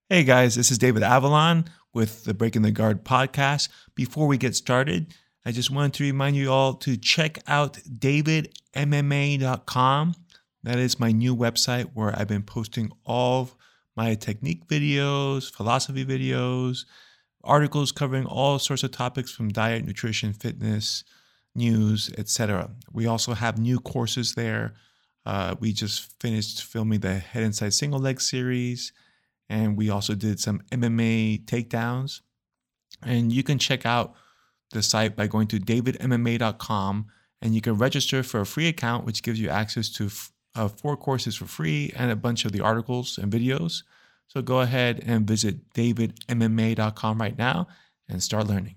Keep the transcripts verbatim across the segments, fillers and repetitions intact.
Hey guys, this is David Avalon with the Breaking the Guard podcast. Before we get started, I just wanted to remind you all to check out david m m a dot com. That is my new website where I've been posting all of my technique videos, philosophy videos, articles covering all sorts of topics from diet, nutrition, fitness, news, et cetera. We also have new courses there. Uh, we just finished filming the Head Inside Single Leg series, and we also did some M M A takedowns. And you can check out the site by going to david m m a dot com, and you can register for a free account, which gives you access to uh, four courses for free and a bunch of the articles and videos. So go ahead and visit david m m a dot com right now and start learning.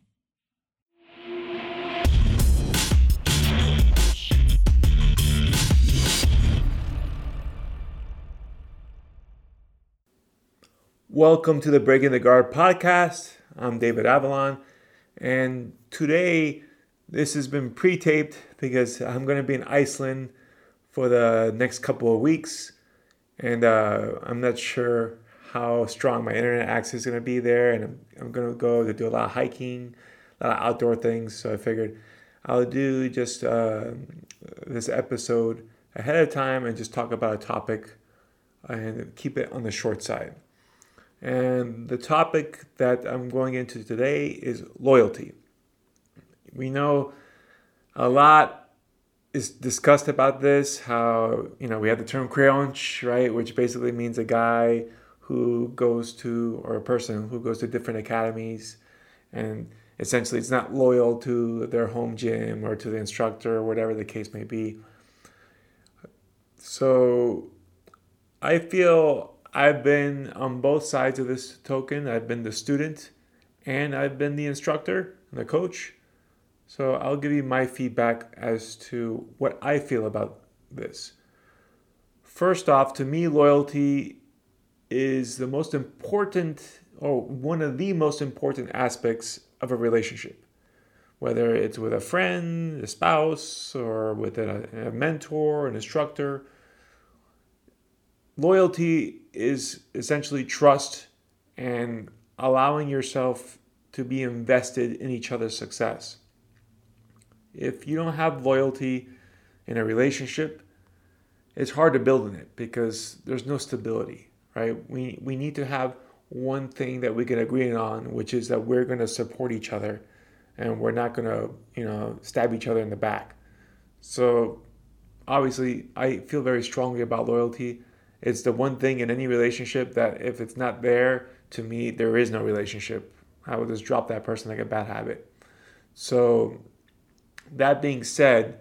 Welcome to the Breaking the Guard podcast. I'm David Avalon, and today this has been pre-taped because I'm going to be in Iceland for the next couple of weeks, and uh, I'm not sure how strong my internet access is going to be there, and I'm, I'm going to go to do a lot of hiking, a lot of outdoor things, so I figured I'll do just uh, this episode ahead of time and just talk about a topic and keep it on the short side. And the topic that I'm going into today is loyalty. We know a lot is discussed about this, how, you know, we have the term creonch, right, which basically means a guy who goes to, or a person who goes to different academies, and essentially it's not loyal to their home gym or to the instructor or whatever the case may be. So I feel I've been on both sides of this token. I've been the student and I've been the instructor and the coach. So I'll give you my feedback as to what I feel about this. First off, to me, loyalty is the most important, or one of the most important aspects of a relationship. Whether it's with a friend, a spouse, or with a, a mentor, an instructor. Loyalty is essentially trust and allowing yourself to be invested in each other's success. If you don't have loyalty in a relationship, it's hard to build in it because there's no stability, right? We we need to have one thing that we can agree on, which is that we're going to support each other and we're not going to, you know, stab each other in the back. So obviously, I feel very strongly about loyalty. It's the one thing in any relationship that if it's not there, to me, there is no relationship. I would just drop that person like a bad habit. So that being said,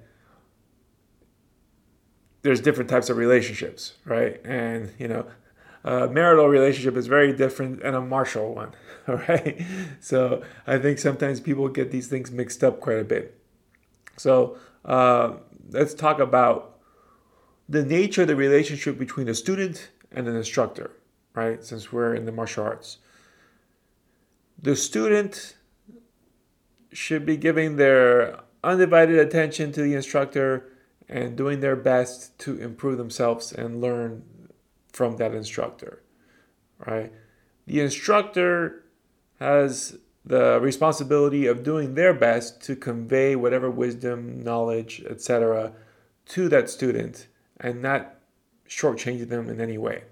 there's different types of relationships, right? And, you know, a marital relationship is very different than a martial one, all right? So I think sometimes people get these things mixed up quite a bit. So uh, let's talk about the nature of the relationship between a student and an instructor, right? Since we're in the martial arts. The student should be giving their undivided attention to the instructor and doing their best to improve themselves and learn from that instructor, right? The instructor has the responsibility of doing their best to convey whatever wisdom, knowledge, et cetera to that student, and not shortchange them in any way.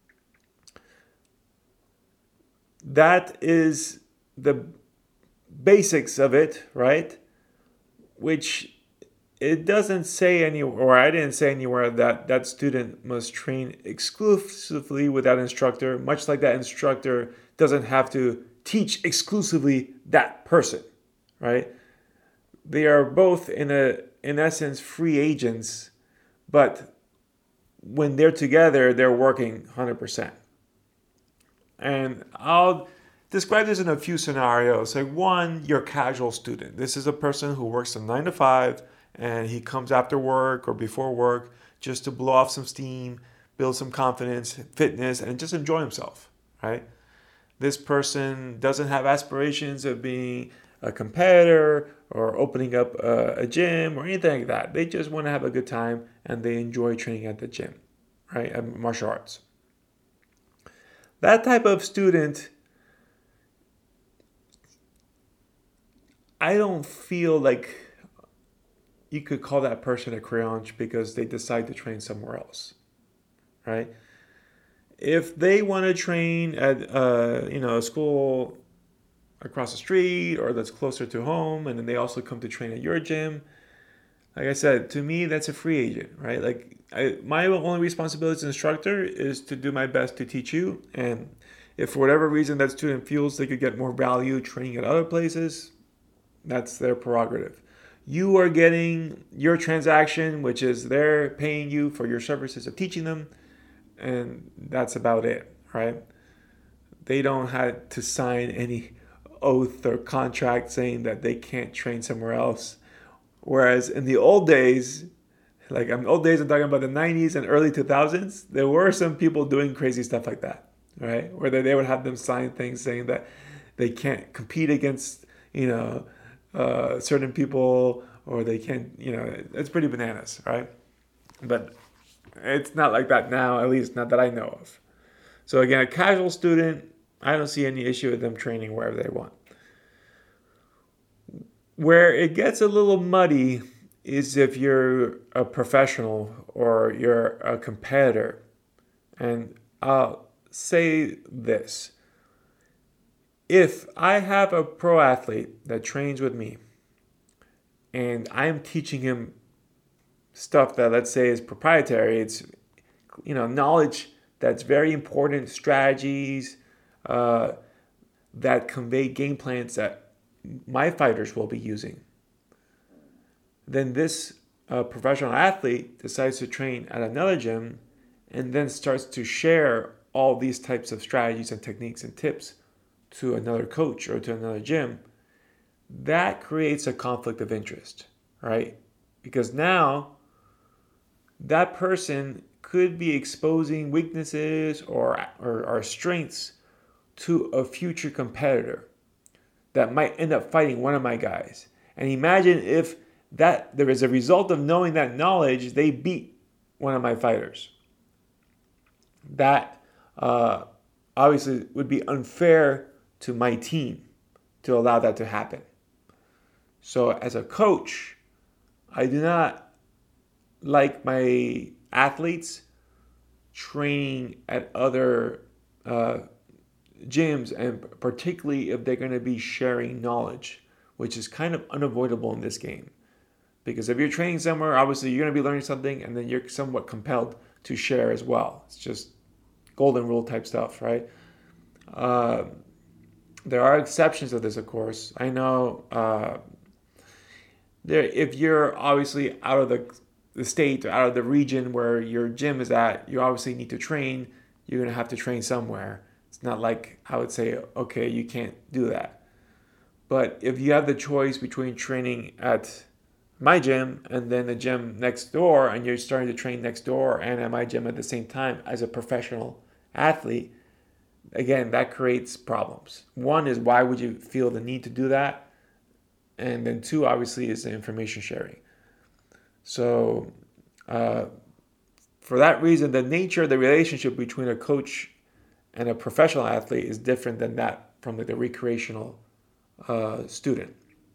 That is the basics of it, right? Which it doesn't say anywhere, or I didn't say anywhere, that that student must train exclusively with that instructor, much like that instructor doesn't have to teach exclusively that person, right? They are both, in a in essence, free agents, but when they're together, they're working one hundred percent. And I'll describe this in a few scenarios. Like one, your casual student. This is a person who works a nine to five and he comes after work or before work just to blow off some steam, build some confidence, fitness, and just enjoy himself, right? This person doesn't have aspirations of being a competitor or opening up a, a gym or anything like that. They just want to have a good time and they enjoy training at the gym, right? At martial arts. That type of student, I don't feel like you could call that person a creonch because they decide to train somewhere else, right? If they want to train at uh, you know a school across the street or that's closer to home, and then they also come to train at your gym, like I said, to me that's a free agent, right? Like I, my only responsibility as an instructor is to do my best to teach you, and if for whatever reason that student feels they could get more value training at other places, that's their prerogative. You are getting your transaction, which is they're paying you for your services of teaching them, and that's about it, right? They don't have to sign any oath or contract saying that they can't train somewhere else. Whereas in the old days, like I'm old days, I'm talking about the nineties and early two thousands, there were some people doing crazy stuff like that, right? Where they would have them sign things saying that they can't compete against, you know, uh, certain people, or they can't, you know, it's pretty bananas, right? But it's not like that now, at least not that I know of. So again, a casual student, I don't see any issue with them training wherever they want. Where it gets a little muddy is if you're a professional or you're a competitor. And I'll say this. If I have a pro athlete that trains with me and I'm teaching him stuff that, let's say, is proprietary, it's, you know, knowledge that's very important, strategies uh, that convey game plans that my fighters will be using, then this uh, professional athlete decides to train at another gym and then starts to share all these types of strategies and techniques and tips to another coach or to another gym. That creates a conflict of interest, right? Because now that person could be exposing weaknesses or, or, or strengths to a future competitor that might end up fighting one of my guys. And imagine if that there is a result of knowing that knowledge, they beat one of my fighters. That uh, obviously would be unfair to my team to allow that to happen. So as a coach, I do not like my athletes training at other uh, gyms, and particularly if they're going to be sharing knowledge, which is kind of unavoidable in this game. Because if you're training somewhere, obviously you're going to be learning something, and then you're somewhat compelled to share as well. It's just golden rule type stuff, right? Uh, there are exceptions to this, of course. I know uh, there if you're obviously out of the the state or out of the region where your gym is at, you obviously need to train. You're going to have to train somewhere. It's not like I would say, okay, you can't do that. But if you have the choice between training at my gym and then the gym next door, and you're starting to train next door and at my gym at the same time as a professional athlete, again, that creates problems. One is, why would you feel the need to do that? And then two, obviously, is the information sharing. So uh, for that reason, the nature of the relationship between a coach and a professional athlete is different than that from the, the recreational uh, student.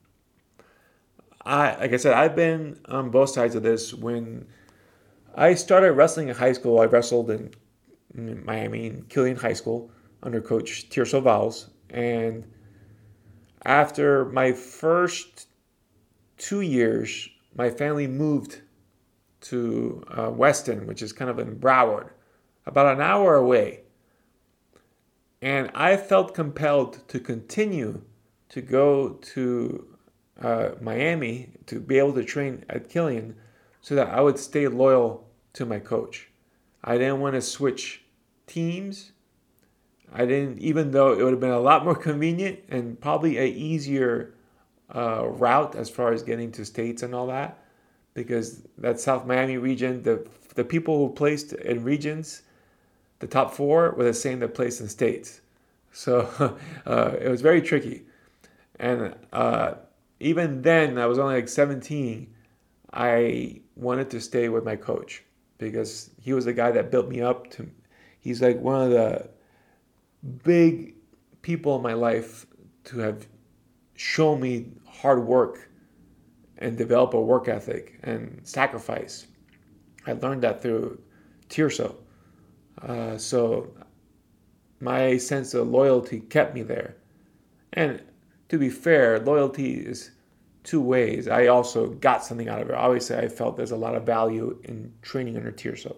I, like I said, I've been on both sides of this. When I started wrestling in high school, I wrestled in, in Miami, in Killian High School, under Coach Tirso Valls. And after my first two years, my family moved to uh, Weston, which is kind of in Broward, about an hour away. And I felt compelled to continue to go to uh, Miami to be able to train at Killian so that I would stay loyal to my coach. I didn't want to switch teams. I didn't, even though it would have been a lot more convenient and probably a easier uh, route as far as getting to states and all that, because that South Miami region, the the people who placed in regions, the top four were the same that placed in states. So uh, it was very tricky. And uh, even then, I was only like seventeen. I wanted to stay with my coach because he was the guy that built me up. To, he's like one of the big people in my life to have shown me hard work and develop a work ethic and sacrifice. I learned that through Tirso. Uh, so my sense of loyalty kept me there. And to be fair, loyalty is two ways. I also got something out of it. Obviously, I felt there's a lot of value in training under Tirso.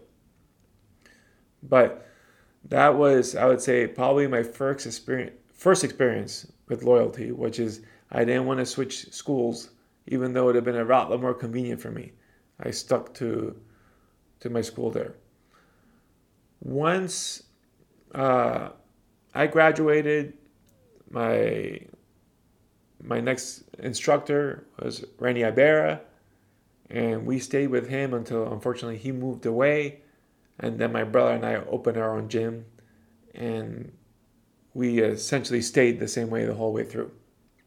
But that was, I would say, probably my first experience, first experience with loyalty, which is I didn't want to switch schools, even though it would have been a lot more convenient for me. I stuck to to my school there. Once uh, I graduated, my my next instructor was Randy Ibarra, and we stayed with him until, unfortunately, he moved away. And then my brother and I opened our own gym, and we essentially stayed the same way the whole way through.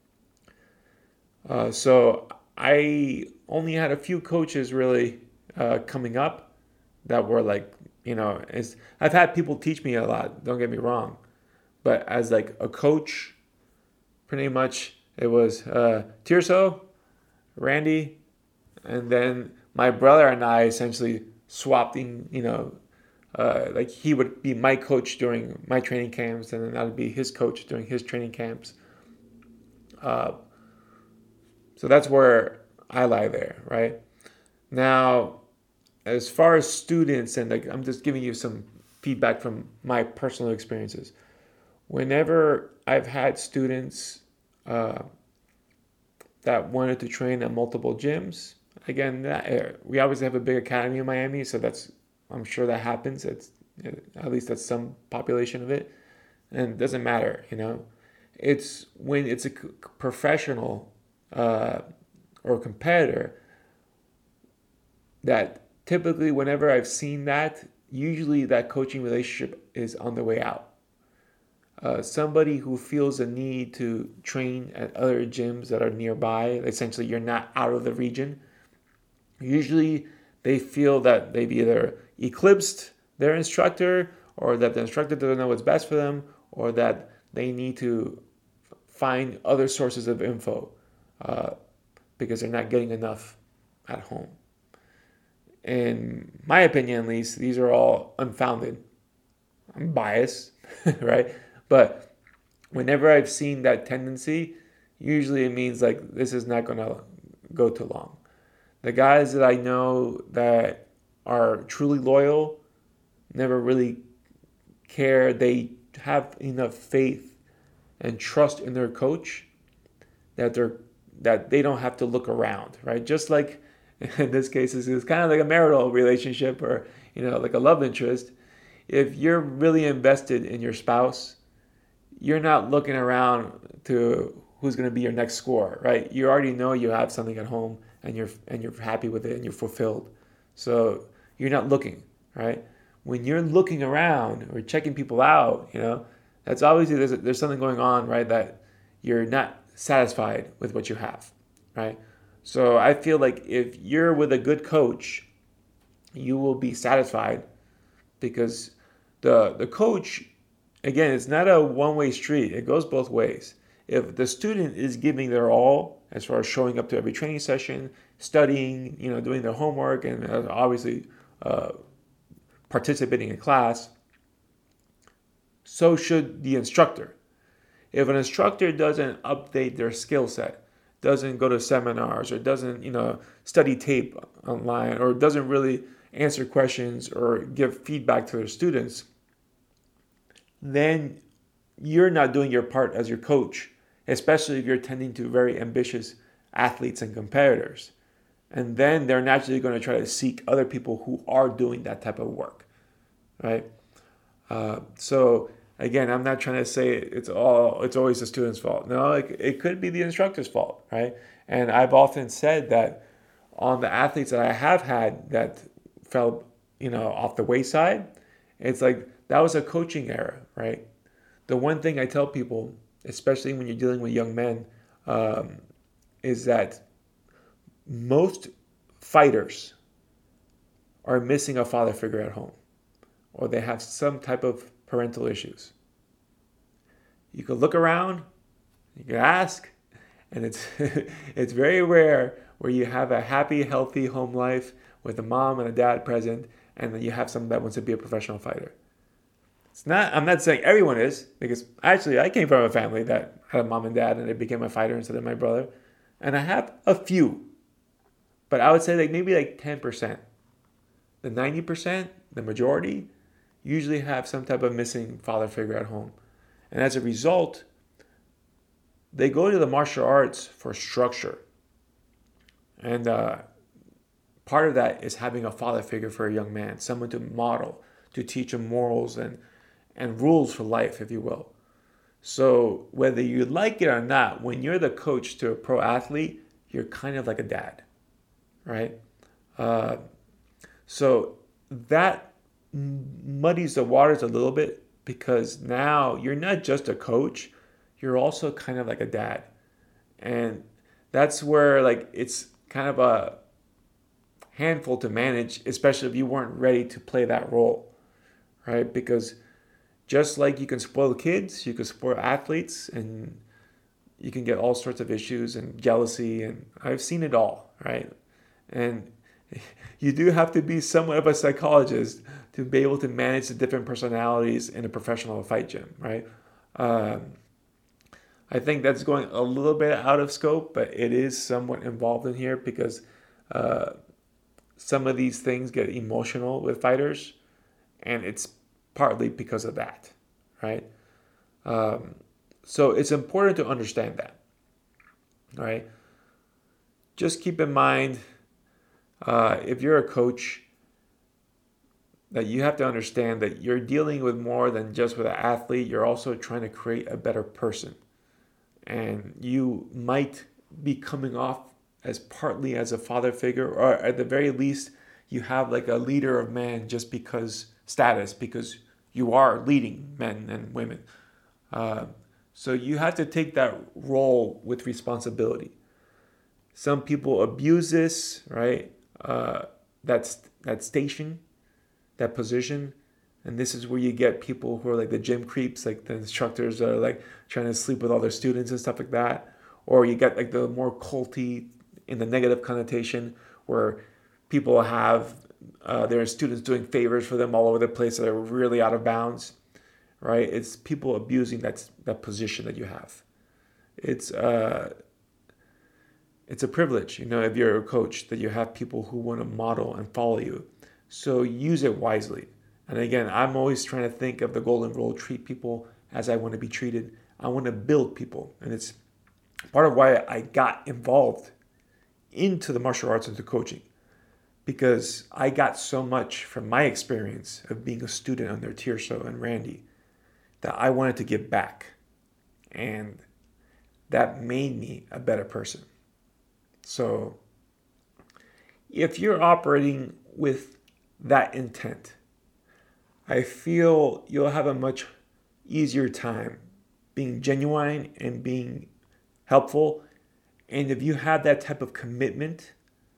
Uh, so I only had a few coaches really uh, coming up that were like, you know, it's, I've had people teach me a lot, don't get me wrong. But as like a coach, pretty much it was uh, Tirso, Randy, and then my brother and I essentially swapped in, you know, uh, like he would be my coach during my training camps, and then I would be his coach during his training camps. Uh, so that's where I lie there, right? Now, as far as students, and like I'm just giving you some feedback from my personal experiences. Whenever I've had students uh, that wanted to train at multiple gyms, again, that, we always have a big academy in Miami, so that's, I'm sure that happens. It's at least that's some population of it, and it doesn't matter, you know. It's when it's a professional uh, or competitor that typically, whenever I've seen that, usually that coaching relationship is on the way out. Uh, somebody who feels a need to train at other gyms that are nearby, essentially you're not out of the region, usually they feel that they've either eclipsed their instructor, or that the instructor doesn't know what's best for them, or that they need to find other sources of info uh, because they're not getting enough at home. In my opinion, at least, these are all unfounded. I'm biased, right? But whenever I've seen that tendency, usually it means like this is not going to go too long. The guys that I know that are truly loyal never really care. They have enough faith and trust in their coach that they're that they don't have to look around, right? Just like in this case, it's kind of like a marital relationship, or you know, like a love interest. If you're really invested in your spouse, you're not looking around to who's going to be your next score, right? You already know you have something at home, and you're and you're happy with it, and you're fulfilled. So you're not looking, right? When you're looking around or checking people out, you know, that's obviously there's there's something going on, right? That you're not satisfied with what you have, right? So I feel like if you're with a good coach, you will be satisfied, because the the coach, again, it's not a one-way street. It goes both ways. If the student is giving their all as far as showing up to every training session, studying, you know, doing their homework, and obviously uh, participating in class, so should the instructor. If an instructor doesn't update their skill set, doesn't go to seminars, or doesn't, you know, study tape online, or doesn't really answer questions or give feedback to their students, then you're not doing your part as your coach, especially if you're tending to very ambitious athletes and competitors. And then they're naturally going to try to seek other people who are doing that type of work, right? Uh, so again, I'm not trying to say it's all it's always the student's fault. No, it, it could be the instructor's fault, right? And I've often said that on the athletes that I have had that fell, you know, off the wayside, it's like that was a coaching error, right? The one thing I tell people, especially when you're dealing with young men, um, is that most fighters are missing a father figure at home, or they have some type of parental issues. You could look around, you could ask, and it's it's very rare where you have a happy, healthy home life with a mom and a dad present, and then you have someone that wants to be a professional fighter. It's not. I'm not saying everyone is, because actually I came from a family that had a mom and dad, and they became a fighter instead of my brother, and I have a few, but I would say like maybe like ten percent. The ninety percent, the majority, usually have some type of missing father figure at home, and as a result, they go to the martial arts for structure. And uh, part of that is having a father figure for a young man, someone to model, to teach him morals and, and rules for life, if you will. So whether you like it or not, when you're the coach to a pro athlete, you're kind of like a dad, right? Uh, so that muddies the waters a little bit, because now you're not just a coach, you're also kind of like a dad. And that's where like it's kind of a handful to manage, especially if you weren't ready to play that role, right? Because just like you can spoil kids, you can spoil athletes, and you can get all sorts of issues and jealousy, and I've seen it all, right? And you do have to be somewhat of a psychologist to be able to manage the different personalities in a professional fight gym, right? Um, I think that's going a little bit out of scope, but it is somewhat involved in here, because uh, some of these things get emotional with fighters, and it's partly because of that, right? Um, so it's important to understand that, right? Just keep in mind, uh, if you're a coach, that you have to understand that you're dealing with more than just with an athlete. You're also trying to create a better person. And you might be coming off as partly as a father figure, or at the very least, you have like a leader of men just because status, because you are leading men and women. Uh, so you have to take that role with responsibility. Some people abuse this, right? Uh, that's that station, that position. And this is where you get people who are like the gym creeps, like the instructors that are like trying to sleep with all their students and stuff like that. Or you get like the more culty, in the negative connotation, where people have uh, their students doing favors for them all over the place that are really out of bounds, right? It's people abusing that that position that you have. It's uh, it's a privilege, you know, if you're a coach, that you have people who want to model and follow you. So use it wisely. And again, I'm always trying to think of the golden rule: treat people as I want to be treated. I want to build people. And it's part of why I got involved into the martial arts and to coaching, because I got so much from my experience of being a student under Tirso and Randy that I wanted to give back. And that made me a better person. So if you're operating with that intent, I feel you'll have a much easier time being genuine and being helpful. And if you have that type of commitment,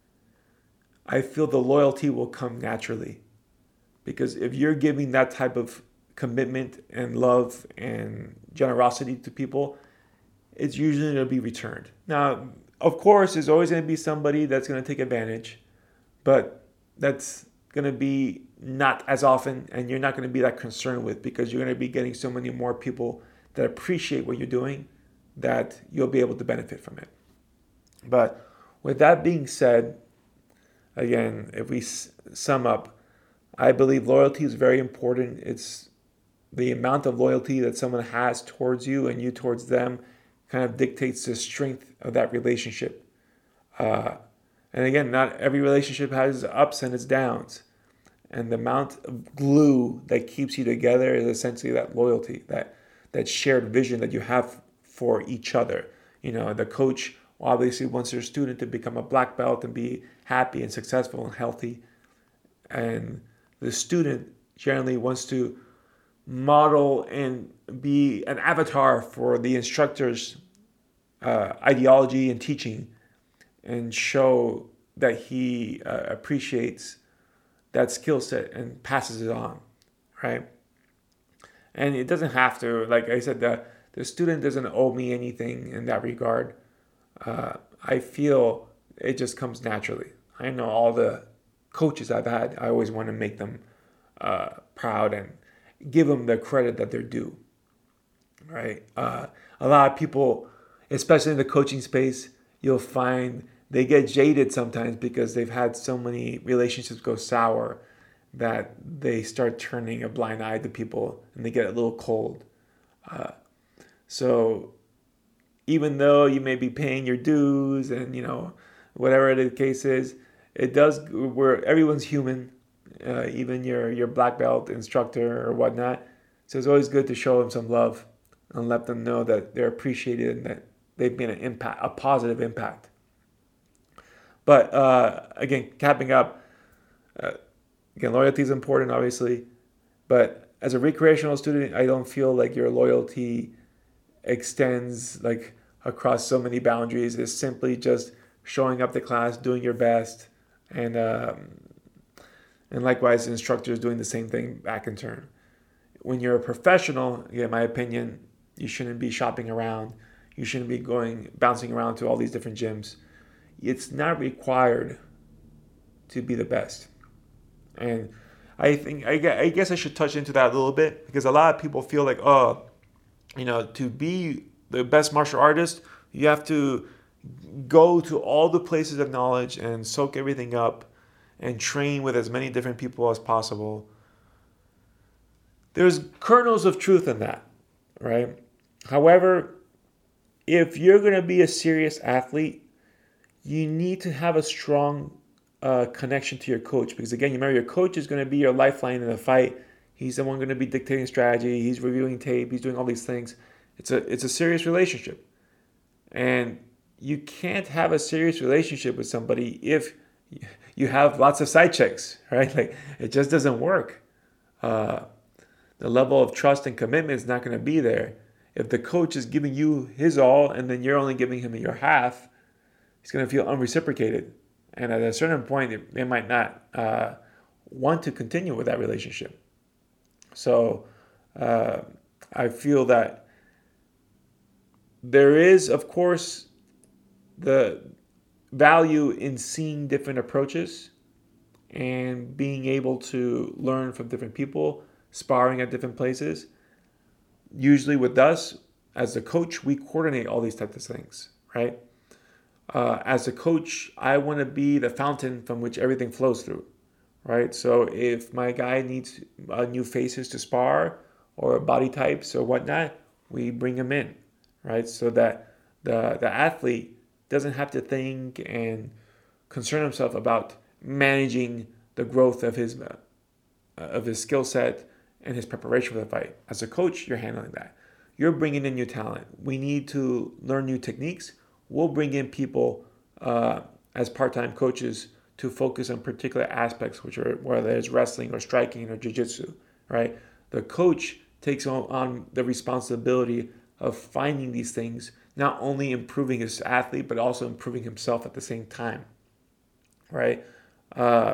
I feel the loyalty will come naturally. Because if you're giving that type of commitment and love and generosity to people, it's usually going to be returned. Now, of course, there's always going to be somebody that's going to take advantage, but that's going to be not as often, and you're not going to be that concerned with, because you're going to be getting so many more people that appreciate what you're doing that you'll be able to benefit from it. But with that being said, again, if we sum up, I believe loyalty is very important. It's the amount of loyalty that someone has towards you and you towards them kind of dictates the strength of that relationship. Uh, and again, not every relationship has its ups and its downs. And the amount of glue that keeps you together is essentially that loyalty, that that shared vision that you have for each other. You know, the coach obviously wants their student to become a black belt and be happy and successful and healthy. And the student generally wants to model and be an avatar for the instructor's uh, ideology and teaching, and show that he uh, appreciates that skill set and passes it on, right? And it doesn't have to, like I said, the, the student doesn't owe me anything in that regard. Uh, I feel it just comes naturally. I know all the coaches I've had, I always want to make them uh, proud and give them the credit that they're due. Right? Uh, a lot of people, especially in the coaching space, you'll find they get jaded sometimes because they've had so many relationships go sour that they start turning a blind eye to people and they get a little cold. Uh, so even though you may be paying your dues and, you know, whatever the case is, it does, where everyone's human, uh, even your, your black belt instructor or whatnot. So it's always good to show them some love and let them know that they're appreciated and that they've been an impact, a positive impact. But uh, again, capping up, uh, again, loyalty is important, obviously. But as a recreational student, I don't feel like your loyalty extends like across so many boundaries. It's simply just showing up to class, doing your best, and um, and likewise, instructors doing the same thing back in turn. When you're a professional, again, in my opinion, you shouldn't be shopping around. You shouldn't be going bouncing around to all these different gyms. It's not required to be the best. And I think I guess I should touch into that a little bit because a lot of people feel like, oh, you know, to be the best martial artist, you have to go to all the places of knowledge and soak everything up and train with as many different people as possible. There's kernels of truth in that, right? However, if you're going to be a serious athlete, you need to have a strong uh, connection to your coach because, again, you remember your coach is going to be your lifeline in the fight. He's the one going to be dictating strategy. He's reviewing tape. He's doing all these things. It's a it's a serious relationship. And you can't have a serious relationship with somebody if you have lots of side checks, right? Like, it just doesn't work. Uh, the level of trust and commitment is not going to be there. If the coach is giving you his all and then you're only giving him your half, he's going to feel unreciprocated. And at a certain point, they might not uh, want to continue with that relationship. So uh, I feel that there is, of course, the value in seeing different approaches and being able to learn from different people, sparring at different places. Usually with us, as a coach, we coordinate all these types of things, right? Uh, as a coach, I want to be the fountain from which everything flows through, right? So if my guy needs uh, new faces to spar or body types or whatnot, we bring him in, right? So that the the athlete doesn't have to think and concern himself about managing the growth of his uh, of his skill set and his preparation for the fight. As a coach, you're handling that. You're bringing in new talent. We need to learn new techniques. We'll bring in people uh, as part-time coaches to focus on particular aspects, which are whether it's wrestling or striking or jiu-jitsu, right? The coach takes on, on the responsibility of finding these things, not only improving his athlete, but also improving himself at the same time, right? Uh,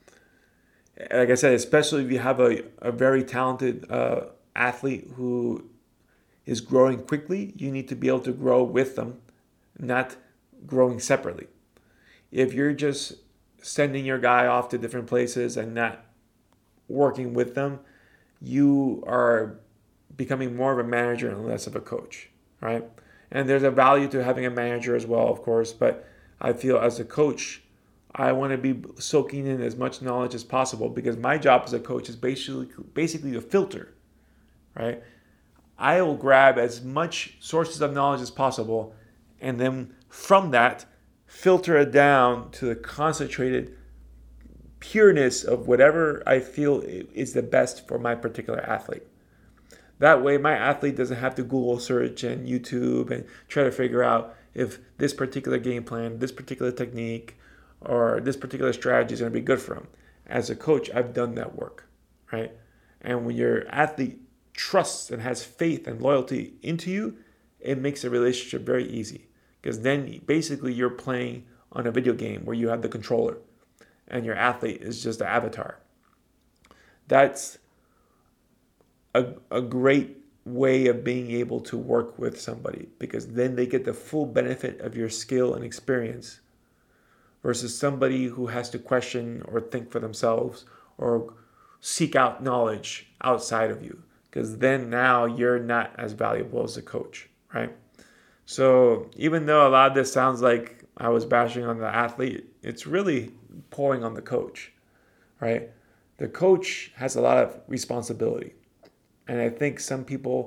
like I said, especially if you have a, a very talented uh, athlete who is growing quickly, you need to be able to grow with them, not growing separately. If you're just sending your guy off to different places and not working with them, you are becoming more of a manager and less of a coach, right? And there's a value to having a manager as well, of course, but I feel as a coach, I want to be soaking in as much knowledge as possible because my job as a coach is basically basically a filter, right? I will grab as much sources of knowledge as possible and then from that, filter it down to the concentrated pureness of whatever I feel is the best for my particular athlete. That way, my athlete doesn't have to Google search and YouTube and try to figure out if this particular game plan, this particular technique, or this particular strategy is going to be good for him. As a coach, I've done that work, right? And when your athlete trusts and has faith and loyalty into you, it makes the relationship very easy. Because then basically you're playing on a video game where you have the controller and your athlete is just the avatar. That's a, a great way of being able to work with somebody, because then they get the full benefit of your skill and experience versus somebody who has to question or think for themselves or seek out knowledge outside of you, because then now you're not as valuable as a coach, right? So even though a lot of this sounds like I was bashing on the athlete, it's really pouring on the coach, right? The coach has a lot of responsibility. And I think some people,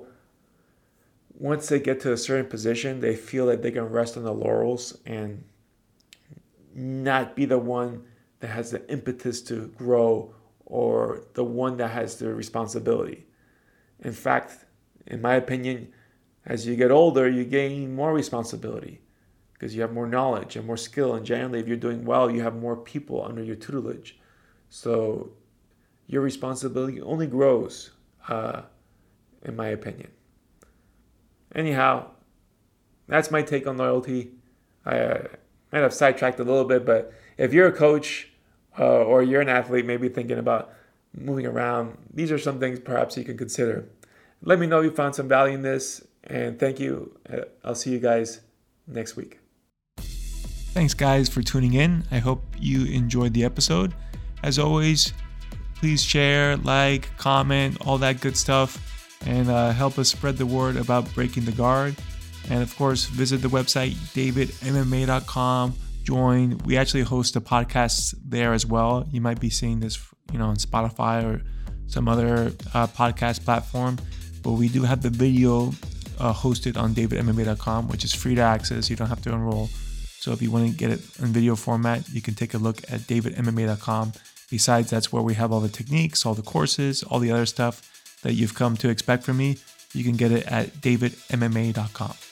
once they get to a certain position, they feel that they can rest on the laurels and not be the one that has the impetus to grow or the one that has the responsibility. In fact, in my opinion, as you get older, you gain more responsibility because you have more knowledge and more skill. And generally, if you're doing well, you have more people under your tutelage. So your responsibility only grows. Uh, in my opinion. Anyhow, that's my take on loyalty. I uh, might have sidetracked a little bit, but if you're a coach uh, or you're an athlete, maybe thinking about moving around, these are some things perhaps you can consider. Let me know if you found some value in this, and thank you. Uh, I'll see you guys next week. Thanks, guys, for tuning in. I hope you enjoyed the episode. As always, please share, like, comment, all that good stuff, and uh, help us spread the word about Breaking the Guard. And of course, visit the website, david m m a dot com. Join. We actually host a podcast there as well. You might be seeing this, you know, on Spotify or some other uh, podcast platform. But we do have the video uh, hosted on david m m a dot com, which is free to access. You don't have to enroll. So if you want to get it in video format, you can take a look at david m m a dot com. Besides, that's where we have all the techniques, all the courses, all the other stuff that you've come to expect from me. You can get it at david m m a dot com.